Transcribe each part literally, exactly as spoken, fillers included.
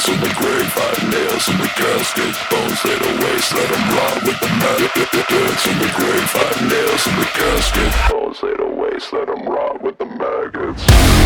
Deads in the grave, hide nails in the casket. Bones laid to waste, let them rot with the maggots. Deads in the grave, hide nails in the casket. Bones laid to waste, let them rot with the maggots.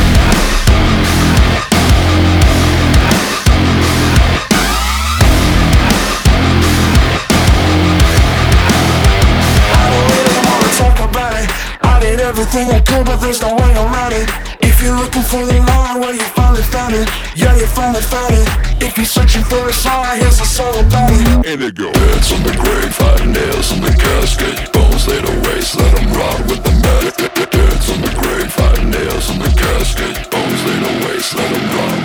Everything I could, but there's no way around it. If you're looking for the line, well, you finally found it. Yeah, you finally found it. If you're searching for a sign, here's a song about it. Indigo. Deads in the grave, hide nails in the casket. Bones laid to waste, let them rot with the maggots. Deads in the grave, hide nails in the casket. Bones laid to waste, let them rot